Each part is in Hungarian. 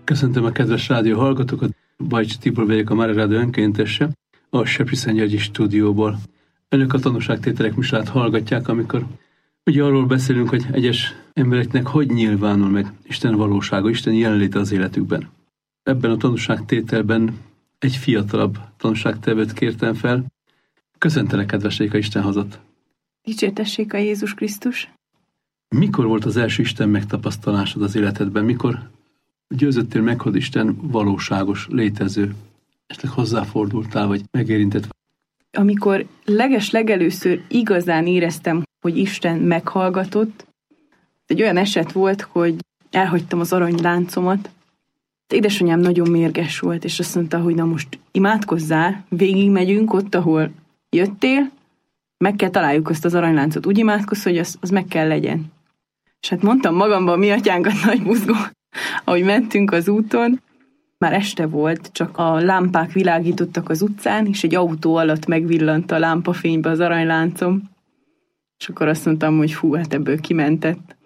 Köszöntöm a kedves rádió hallgatókat, Bajcsi Tibor vagyok, a Mária Rádió önkéntese, a Sepsiszentgyörgyi stúdióból. Önök a tanúságtételek műsorát hallgatják, amikor ugye arról beszélünk, hogy egyes embereknek hogy nyilvánul meg Isten valósága, Isten jelenléte az életükben. Ebben a tanúságtételben egy fiatalabb tanúságtevőt kértem fel. Köszöntelek, kedves Réka, Isten hazat! Dicsértessék a Jézus Krisztus! Mikor volt az első Isten megtapasztalásod az életedben? Mikor győzöttél meg, hogy Isten valóságos, létező? Esetleg hozzáfordultál, vagy megérintett? Amikor legelőször igazán éreztem, hogy Isten meghallgatott, egy olyan eset volt, hogy elhagytam az aranyláncomat. Édesanyám nagyon mérges volt, és azt mondta, hogy na most imádkozzál, végigmegyünk ott, ahol jöttél, meg kell találjuk azt az aranyláncot. Úgy imádkozz, hogy az meg kell legyen. És hát mondtam magamban, mi atyánkat nagy buzgó, ahogy mentünk az úton. Már este volt, csak a lámpák világítottak az utcán, és egy autó alatt megvillant a lámpafénybe az aranyláncom. És akkor azt mondtam, hogy fú, hát ebből kimentett.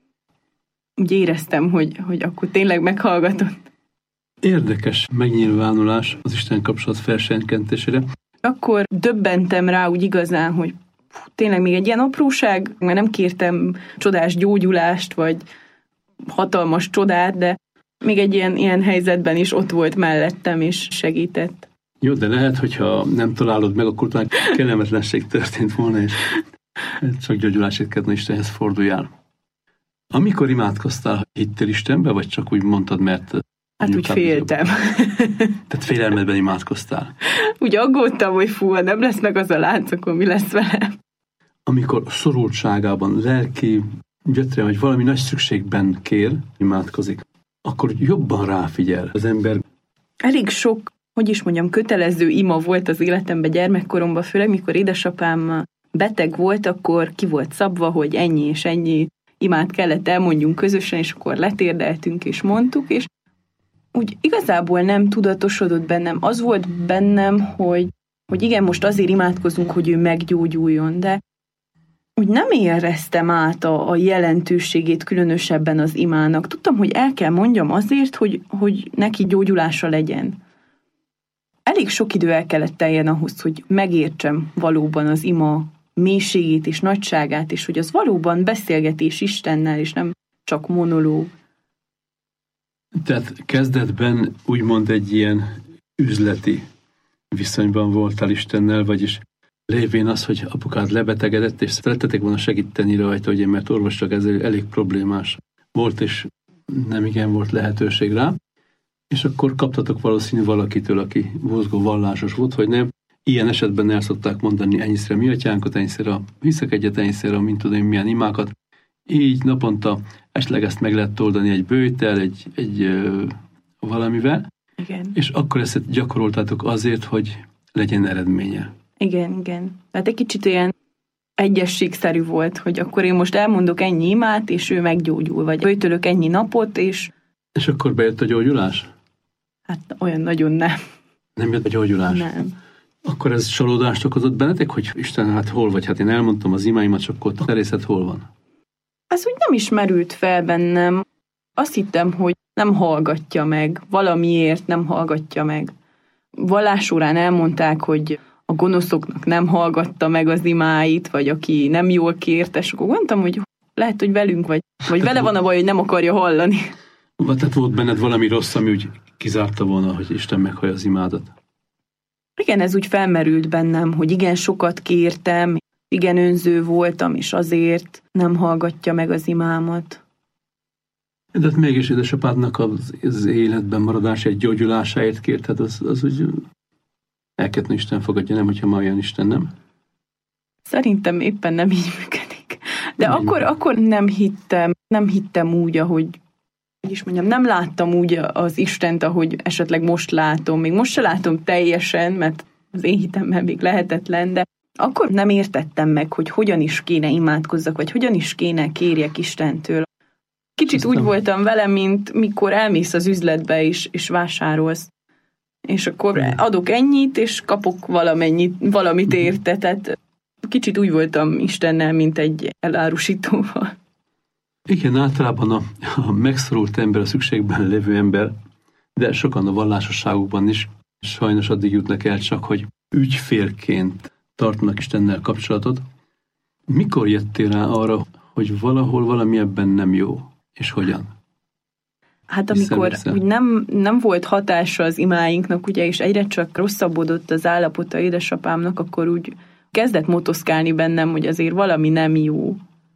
Úgy éreztem, hogy akkor tényleg meghallgatott. Érdekes megnyilvánulás az Isten kapcsolat felsenkentésére. Akkor döbbentem rá úgy igazán, hogy tényleg még egy ilyen apróság, mert nem kértem csodás gyógyulást, vagy hatalmas csodát, de még egy ilyen helyzetben is ott volt mellettem, és segített. Jó, de lehet, hogyha nem találod meg, akkor talán kellemetlenség történt volna, és csak gyógyulásért kellene Istenhez forduljál. Amikor imádkoztál, hittél Istenbe, vagy csak úgy mondtad, mert... Hát úgy féltem. Tehát félelmedben imádkoztál. Úgy aggódtam, hogy fú, ha nem lesz meg az a lánc, akkor mi lesz velem? Amikor szorultságában, lelki gyötrem, vagy valami nagy szükségben kér, imádkozik, akkor jobban ráfigyel az ember. Elég sok, kötelező ima volt az életemben gyermekkoromban, főleg mikor édesapám beteg volt, akkor ki volt szabva, hogy ennyi és ennyi imát kellett elmondjunk közösen, és akkor letérdeltünk és mondtuk, és úgy igazából nem tudatosodott bennem. Az volt bennem, hogy igen, most azért imádkozunk, hogy ő meggyógyuljon, de úgy nem éreztem át a jelentőségét különösebben az imának. Tudtam, hogy el kell mondjam azért, hogy neki gyógyulása legyen. Elég sok idő el kellett teljen ahhoz, hogy megértsem valóban az ima mélységét és nagyságát, és hogy az valóban beszélgetés Istennel, és nem csak monológ. Tehát kezdetben úgymond egy ilyen üzleti viszonyban voltál Istennel, vagyis lévén az, hogy apukád lebetegedett, és szerettetek volna segíteni rajta, ugye, mert orvosság ez elég problémás volt, és nem igen volt lehetőség rá. És akkor kaptatok valószínű valakitől, aki buzgó vallásos volt, hogy nem. Ilyen esetben el szokták mondani ennyiszer mi atyánkat, ennyiszer a hiszek egyet, ennyiszer a mint tudom milyen imákat. Így naponta esetleg ezt meg lehet oldani egy bőjtel, egy valamivel. Igen. És akkor ezt gyakoroltátok azért, hogy legyen eredménye. Igen. Tehát egy kicsit olyan egyességszerű volt, hogy akkor én most elmondok ennyi imát, és ő meggyógyul, vagy böjtölök ennyi napot, és... És akkor bejött a gyógyulás? Hát olyan nagyon nem. Nem jött a gyógyulás? Nem. Akkor ez csalódást okozott bennetek, hogy Isten, hát hol vagy? Hát én elmondtam az imáimat, csak akkor a terészet hol van? Ez úgy nem is merült fel bennem. Azt hittem, hogy nem hallgatja meg, valamiért nem hallgatja meg. Vallásórán elmondták, hogy a gonoszoknak nem hallgatta meg az imáit, vagy aki nem jól kérte, és akkor mondtam, hogy lehet, hogy velünk vagy vele van a baj, hogy nem akarja hallani. Tehát volt benned valami rossz, ami úgy kizárta volna, hogy Isten meghallja az imádat? Igen, ez úgy felmerült bennem, hogy igen, sokat kértem, igen, önző voltam, és azért nem hallgatja meg az imámat. De hát mégis édesapádnak az életben maradását, gyógyulásáért kérted, az úgy elkettő Isten fogadja, nem, hogyha ma olyan Isten, nem? Szerintem éppen nem így működik. De akkor nem hittem úgy, ahogy nem láttam úgy az Istent, ahogy esetleg most látom. Még most se látom teljesen, mert az én hitemmel még lehetetlen, de akkor nem értettem meg, hogy hogyan is kéne imádkozzak, vagy hogyan is kéne kérjek Istentől. Kicsit úgy voltam vele, mint mikor elmész az üzletbe és vásárolsz. És akkor adok ennyit, és kapok valamit érte. Tehát kicsit úgy voltam Istennel, mint egy elárusítóval. Igen, általában a megszorult ember, a szükségben lévő ember de sokan a vallásosságukban is sajnos addig jutnak el csak, hogy ügyfélként tartanak Istennel kapcsolatot. Mikor jöttél rá arra, hogy valahol valami ebben nem jó, és hogyan? Hát amikor úgy nem volt hatása az imáinknak, ugye, és egyre csak rosszabbodott az állapota édesapámnak, akkor úgy kezdett motoszkálni bennem, hogy azért valami nem jó.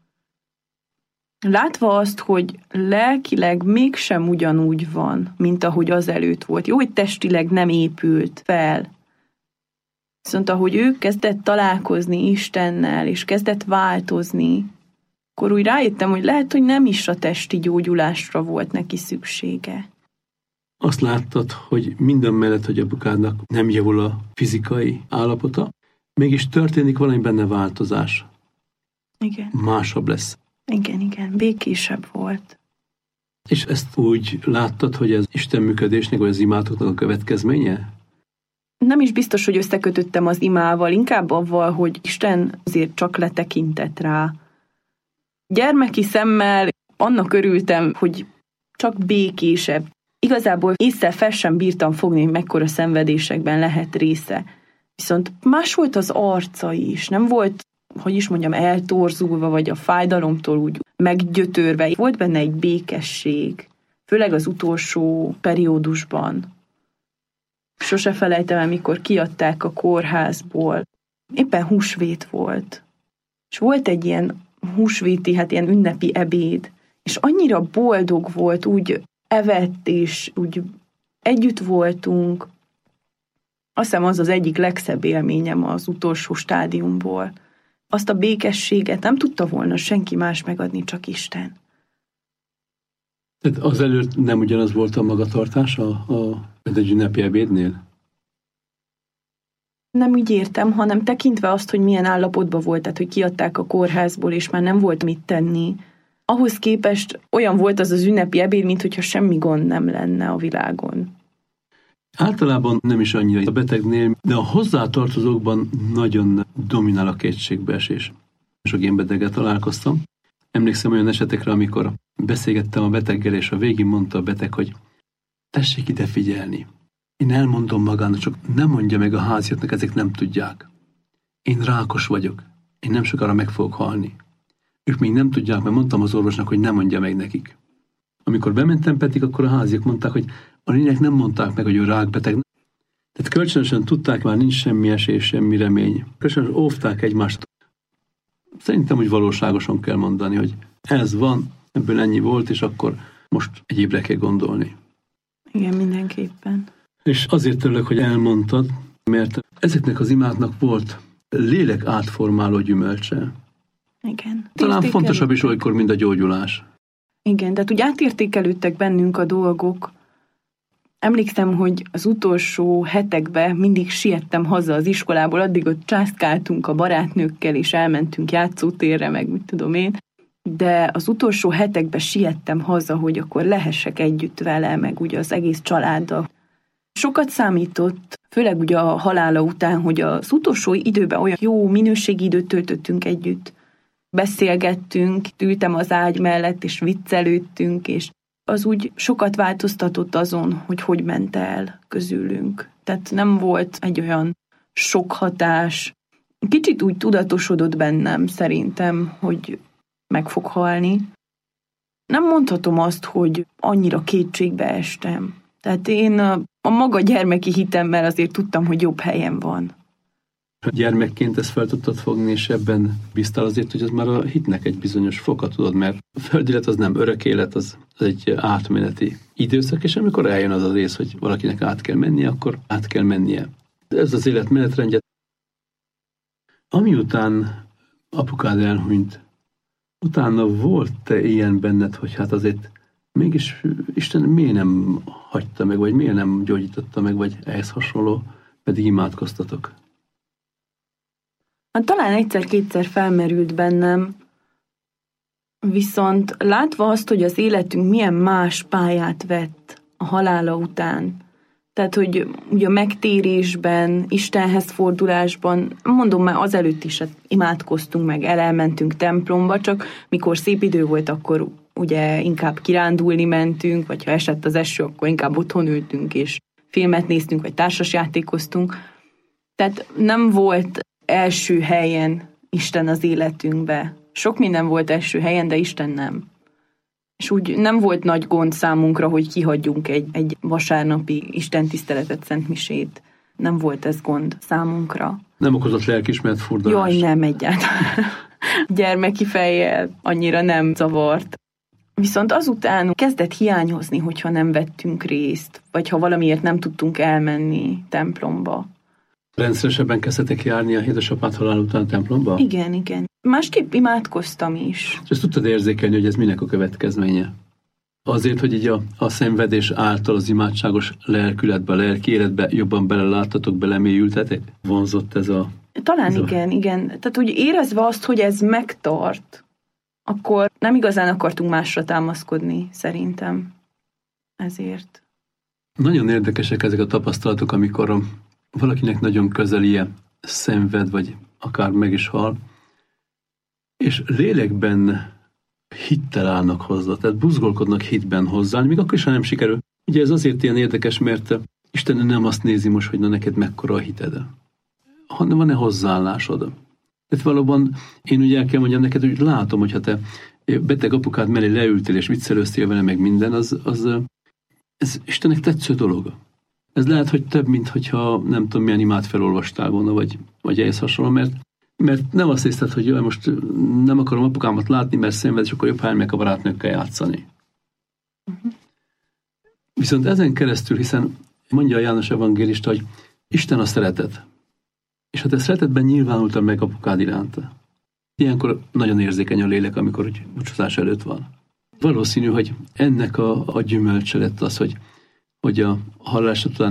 Látva azt, hogy lelkileg mégsem ugyanúgy van, mint ahogy azelőtt volt. Jó, hogy testileg nem épült fel. Viszont ahogy ő kezdett találkozni Istennel, és kezdett változni, akkor úgy rájöttem, hogy lehet, hogy nem is a testi gyógyulásra volt neki szüksége. Azt láttad, hogy minden mellett, hogy apukádnak nem javul a fizikai állapota, mégis történik valami benne változás. Igen. Másabb lesz. Igen, békésebb volt. És ezt úgy láttad, hogy ez Isten működésnek, vagy az imádoknak a következménye? Nem is biztos, hogy összekötöttem az imával, inkább avval, hogy Isten azért csak letekintett rá. Gyermeki szemmel annak örültem, hogy csak békésebb. Igazából ésszel fel sem bírtam fogni, hogy mekkora szenvedésekben lehet része. Viszont más volt az arca is, nem volt, hogy is mondjam, eltorzulva, vagy a fájdalomtól úgy meggyötörve. Volt benne egy békesség, főleg az utolsó periódusban. Sose felejtem el, mikor kiadták a kórházból. Éppen húsvét volt. És volt egy ilyen húsvéti, hát ilyen ünnepi ebéd, és annyira boldog volt, úgy evett, és úgy együtt voltunk. Azt hiszem, az az egyik legszebb élményem az utolsó stádiumból. Azt a békességet nem tudta volna senki más megadni, csak Isten. Tehát azelőtt nem ugyanaz volt a magatartás egy ünnepi ebédnél? Nem úgy értem, hanem tekintve azt, hogy milyen állapotban volt, tehát hogy kiadták a kórházból, és már nem volt mit tenni. Ahhoz képest olyan volt az ünnepi ebéd, mintha semmi gond nem lenne a világon. Általában nem is annyira a betegnél, de a hozzátartozókban nagyon dominál a kétségbeesés. Sok én beteggel találkoztam. Emlékszem olyan esetekre, amikor beszélgettem a beteggel, és a végén mondta a beteg, hogy tessék ide figyelni. Én elmondom magának, csak nem mondja meg a háziaknak, ezek nem tudják. Én rákos vagyok. Én nem sokára meg fogok halni. Ők még nem tudják, mert mondtam az orvosnak, hogy nem mondja meg nekik. Amikor bementem pedig, akkor a háziak mondták, hogy a lények nem mondták meg, hogy ő rákbeteg. Tehát kölcsönösen tudták, már nincs semmi esély, semmi remény. Kölcsönösen óvták egymást. Szerintem úgy valóságosan kell mondani, hogy ez van, ebből ennyi volt, és akkor most egyébre kell gondolni. Igen, mindenképpen. És azért örülök, hogy elmondtad, mert ezeknek az imáknak volt lélek átformáló gyümölcse. Igen. Talán fontosabb is olykor, mint a gyógyulás. Igen, tehát úgy átértékelődtek bennünk a dolgok. Emlékszem, hogy az utolsó hetekben mindig siettem haza az iskolából, addig ott császkáltunk a barátnőkkel, és elmentünk játszótérre, meg mit tudom én. De az utolsó hetekben siettem haza, hogy akkor lehessek együtt vele, meg ugye az egész családdal. Sokat számított, főleg ugye a halála után, hogy az utolsó időben olyan jó minőségi időt töltöttünk együtt. Beszélgettünk, ültem az ágy mellett, és viccelődtünk, és az úgy sokat változtatott azon, hogy ment el közülünk. Tehát nem volt egy olyan sok hatás. Kicsit úgy tudatosodott bennem szerintem, hogy meg fog halni. Nem mondhatom azt, hogy annyira kétségbe estem. Tehát én a maga gyermeki hitemmel azért tudtam, hogy jobb helyen van. Gyermekként ezt fel tudtad fogni, és ebben bíztál azért, hogy az már a hitnek egy bizonyos foka, tudod, mert a földi élet az nem örök élet, az egy átmeneti időszak, és amikor eljön az a rész, hogy valakinek át kell mennie, akkor át kell mennie. De ez az élet menetrendje. Amiután apukád elhunyt, utána volt-e ilyen benned, hogy hát azért mégis Isten miért nem hagyta meg, vagy miért nem gyógyította meg, vagy ehhez hasonló, pedig imádkoztatok? Talán egyszer-kétszer felmerült bennem, viszont látva azt, hogy az életünk milyen más pályát vett a halála után, tehát, hogy ugye a megtérésben, Istenhez fordulásban, mondom már azelőtt is imádkoztunk meg, elmentünk templomba, csak mikor szép idő volt, akkor ugye inkább kirándulni mentünk, vagy ha esett az eső, akkor inkább otthon ültünk, és filmet néztünk, vagy társasjátékoztunk. Tehát nem volt első helyen Isten az életünkbe. Sok minden volt első helyen, de Isten nem. És úgy nem volt nagy gond számunkra, hogy kihagyjunk egy vasárnapi istentiszteletet, szentmisét. Nem volt ez gond számunkra. Nem okozott lelkiismeret furdalás? Jaj, nem egyáltalán. Gyermeki fejjel annyira nem zavart. Viszont azután kezdett hiányozni, hogyha nem vettünk részt, vagy ha valamiért nem tudtunk elmenni templomba. Rendszeresebben kezdtetek járni a édesapád halál után a templomba? Igen, igen. Másképp imádkoztam is. És ezt tudtad érzékelni, hogy ez minek a következménye? Azért, hogy így a szenvedés által az imádságos lelkületbe, a lelki életbe jobban beleláttatok, belemélyültetek? Vonzott ez a... Talán igen. Tehát úgy érezve azt, hogy ez megtart, akkor nem igazán akartunk másra támaszkodni, szerintem. Ezért. Nagyon érdekesek ezek a tapasztalatok, amikor valakinek nagyon közelie szenved, vagy akár meg is hal, és lélekben hittel állnak hozzá, tehát buzgolkodnak hitben hozzá, még akkor is, ha nem sikerül. Ugye ez azért ilyen érdekes, mert Isten nem azt nézi most, hogy na neked mekkora a hited, hanem van-e hozzáállásod. Tehát valóban én ugye el kell mondjam neked, hogy látom, hogyha te beteg apukád mellé leültél és viccelőztél vele meg minden, ez Istennek tetsző dolog. Ez lehet, hogy több, mint hogyha nem tudom milyen imát felolvastál volna, vagy ehhez hasonló, mert nem azt hiszed, hogy jaj, most nem akarom apukámat látni, mert szenved, és akkor jobb, ha elmegyek a barátnőkkel játszani. Viszont ezen keresztül, hiszen mondja a János evangélista, hogy Isten a szeretet. És ha te szeretetben nyilvánultál meg apukád iránta. Ilyenkor nagyon érzékeny a lélek, amikor búcsúzás előtt van. Valószínű, hogy ennek a gyümölcse lett az, hogy a halálás után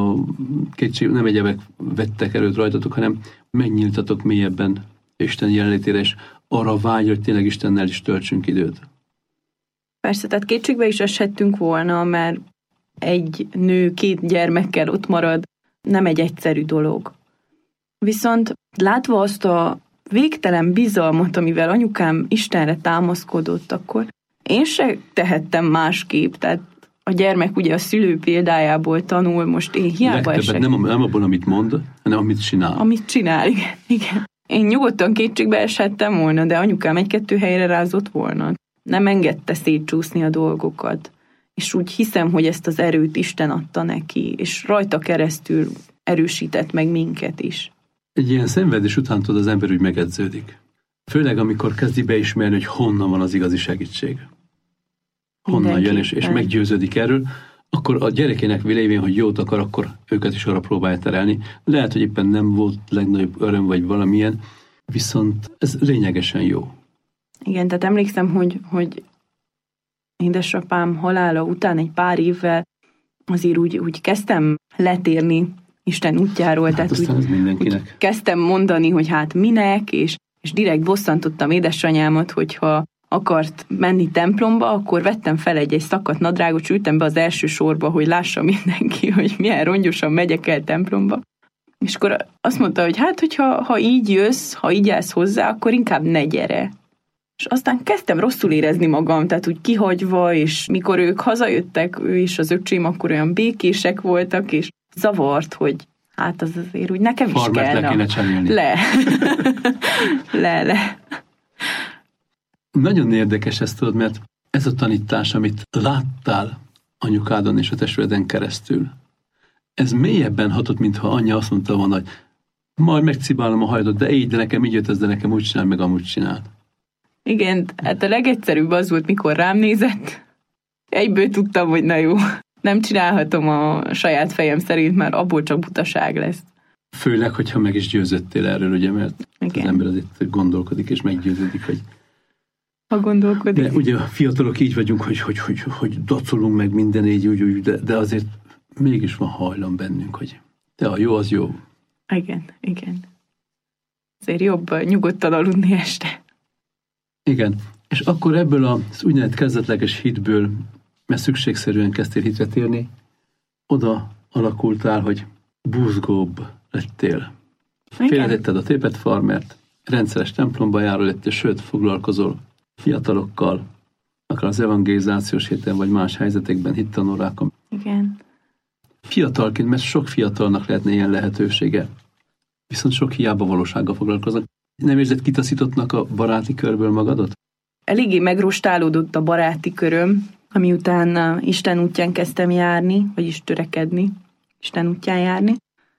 nem egyebek vettek erőt rajtatok, hanem megnyíltatok mélyebben Isten jelenlétére, és arra vágy, hogy tényleg Istennel is töltsünk időt. Persze, tehát kétségbe is eshettünk volna, mert egy nő 2 gyermekkel ott marad, nem egy egyszerű dolog. Viszont látva azt a végtelen bizalmat, amivel anyukám Istenre támaszkodott, akkor én se tehettem másképp, tehát a gyermek ugye a szülő példájából tanul, most én hiába esek. Nem abból, amit mond, hanem amit csinál. Amit csinál, igen. Én nyugodtan kétségbe eshettem volna, de anyukám 1-2 helyre rázott volna. Nem engedte szétcsúszni a dolgokat. És úgy hiszem, hogy ezt az erőt Isten adta neki, és rajta keresztül erősített meg minket is. Egy ilyen szenvedés után tud az ember úgy megedződik. Főleg, amikor kezdi beismerni, hogy honnan van az igazi segítség. Honnan jön, és meggyőződik erről, akkor a gyerekének vélévén, hogy jót akar, akkor őket is arra próbálja terelni. Lehet, hogy éppen nem volt legnagyobb öröm, vagy valamilyen, viszont ez lényegesen jó. Igen, tehát emlékszem, hogy édesapám halála után egy pár évvel azért úgy kezdtem letérni Isten útjáról, tehát úgy kezdtem mondani, hogy hát minek, és direkt bosszantottam édesanyámat, hogyha akart menni templomba, akkor vettem fel egy szakadt nadrágot, és ültem be az első sorba, hogy lássa mindenki, hogy milyen rongyosan megyek el templomba. És akkor azt mondta, hogy hát, hogyha így jössz, ha így állsz hozzá, akkor inkább ne gyere. És aztán kezdtem rosszul érezni magam, tehát úgy kihagyva, és mikor ők hazajöttek, ő és az öcsém, akkor olyan békések voltak, és zavart, hogy hát az azért úgy nekem is Farmert kell. Le kéne cserélni. Le. Nagyon érdekes ezt tudod, mert ez a tanítás, amit láttál anyukádon és a testvéreden keresztül, ez mélyebben hatott, mintha anyja azt mondta volna, hogy majd megcibálom a hajadat, de így, de nekem így jött ez, de nekem úgy csinál, meg amúgy csinált. Igen, hát a legegyszerűbb az volt, mikor rám nézett. Egyből tudtam, hogy na jó, nem csinálhatom a saját fejem szerint, mert abból csak butaság lesz. Főleg, hogyha meg is győzöttél erről, ugye, mert igen. Az ember azért gondolkodik és meggyőződik, hogy ha gondolkodik. De ugye a fiatalok így vagyunk, hogy dacolunk meg minden így, úgy, de azért mégis van hajlam bennünk, hogy de a jó az jó. Igen. Azért jobb nyugodtan aludni este. Igen, és akkor ebből az úgynevezett kezdetleges hitből, mert szükségszerűen kezdtél hitre térni, oda alakultál, hogy buzgóbb lettél. Félretetted a tépet farmert, rendszeres templomba járó lettél, sőt, foglalkozol fiatalokkal, akár az evangelizációs héten, vagy más helyzetekben, hittanórákon. Igen. Fiatalként, mert sok fiatalnak lehetne ilyen lehetősége. Viszont sok hiába valósággal foglalkoznak. Nem érzed kitaszítottnak a baráti körből magadat? Eléggé megrostálódott a baráti köröm, ami után Isten útján kezdtem járni, vagyis törekedni, Isten útján járni.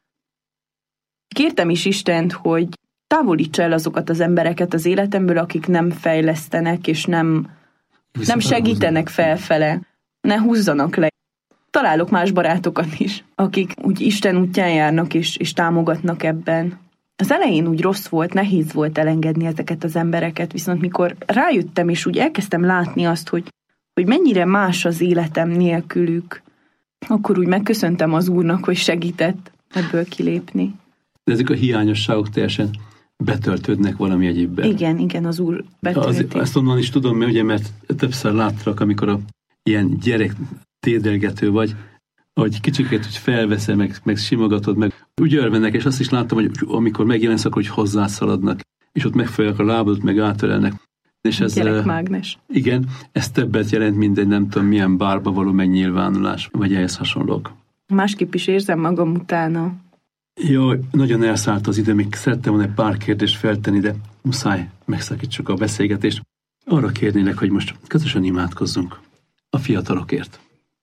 Kértem is Istent, hogy távolítsa el azokat az embereket az életemből, akik nem fejlesztenek, és nem segítenek felfele. Ne húzzanak le. Találok más barátokat is, akik úgy Isten útján járnak, és támogatnak ebben. Az elején úgy rossz volt, nehéz volt elengedni ezeket az embereket, viszont mikor rájöttem, és úgy elkezdtem látni azt, hogy mennyire más az életem nélkülük, akkor úgy megköszöntem az Úrnak, hogy segített ebből kilépni. De ezek a hiányosságok teljesen betöltődnek valami egyébben. Igen, az Úr betölti. Ezt onnan is tudom, mert többször láttalak, amikor ilyen gyerek tédelgető vagy, hogy kicsiket hogy felveszel, meg simogatod, meg úgy örvennek, és azt is láttam, hogy amikor megjelensz, akkor hogy hozzászaladnak, és ott megfogják a lábadat, meg átölelnek. És ez, gyerekmágnes. Igen, ez többet jelent, mint egy nem tudom milyen bárba való megnyilvánulás, vagy ehhez hasonlók. Másképp is érzem magam utána. Jó, nagyon elszállt az idő, még szerettem volna egy pár kérdést feltenni, de muszáj megszakítsuk a beszélgetést. Arra kérnélek, hogy most közösen imádkozzunk a fiatalokért.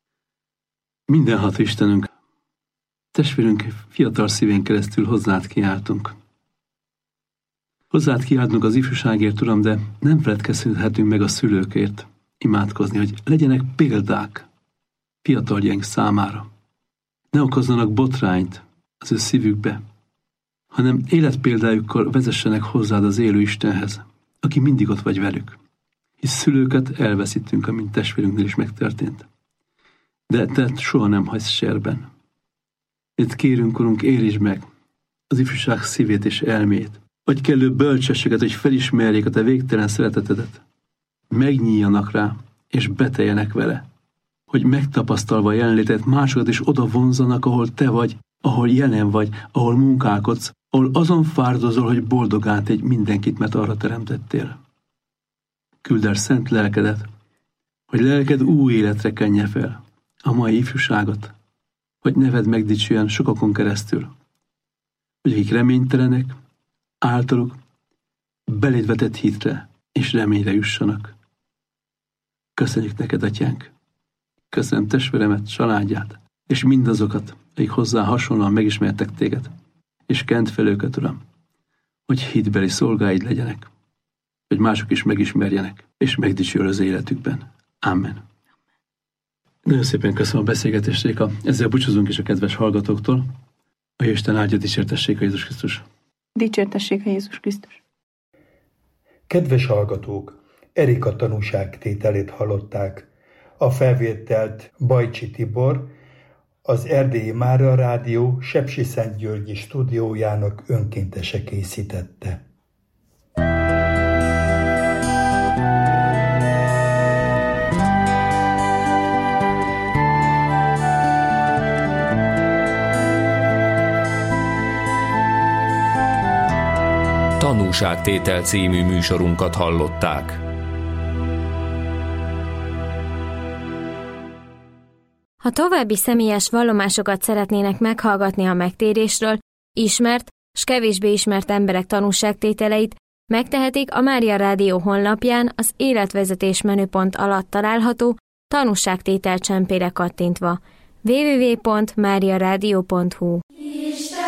Mindenható Istenünk, testvérünk fiatal szívén keresztül hozzád kiáltunk. Hozzád kiáltunk az ifjúságért, Uram, de nem feledkezhetünk meg a szülőkért imádkozni, hogy legyenek példák fiataljaink számára. Ne okozzanak botrányt az ő szívükbe, hanem életpéldájukkal vezessenek hozzád az élő Istenhez, aki mindig ott vagy velük. Hisz szülőket elveszítünk, amint testvérünknél is megtörtént. De te soha nem hagysz serben. Itt kérünk, Urunk, érítsd meg az ifjúság szívét és elmét, hogy kellő bölcsességet, hogy felismerjék a te végtelen szeretetedet. Megnyíljanak rá, és beteljenek vele, hogy megtapasztalva a jelenlétet másokat is oda vonzanak, ahol te vagy, ahol jelen vagy, ahol munkálkodsz, ahol azon fárdozol, hogy boldogán tégy mindenkit, mert arra teremtettél. Küld el szent lelkedet, hogy lelked új életre kenje fel a mai ifjúságot, hogy neved megdicsüljen sokakon keresztül, hogy akik reménytelenek, általuk beléd vetett hitre és reményre jussanak. Köszönjük neked, Atyánk! Köszönöm testvéremet, családját, és mindazokat, akik hozzá hasonlóan megismertek téged, és kent fel őket, Uram, hogy hitbeli szolgáid legyenek, hogy mások is megismerjenek, és megdicsül az életükben. Amen. Nagyon szépen köszönöm a beszélgetést, Réka. Ezzel búcsúzunk is a kedves hallgatóktól. A Isten áldja, dicsértessék a Jézus Krisztus. Dicsértessék a Jézus Krisztus. Kedves hallgatók, Erika tanúságtételét hallották. A felvételt Bajcsi Tibor, az Erdélyi Mária Rádió Sepsiszentgyörgyi stúdiójának önkéntese készítette. Tanúságtétel című műsorunkat hallották. Ha további személyes vallomásokat szeretnének meghallgatni a megtérésről, ismert s kevésbé ismert emberek tanúságtételeit, megtehetik a Mária Rádió honlapján az életvezetés menüpont alatt található tanúságtétel csempére kattintva. www.mariaradio.hu